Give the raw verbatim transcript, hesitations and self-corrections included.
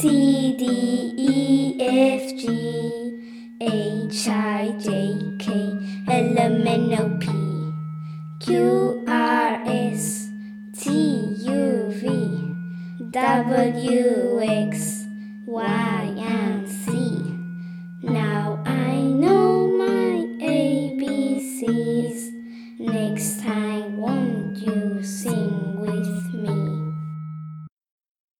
C D E F G H I J K L M N O P Q R S T U V W X Y and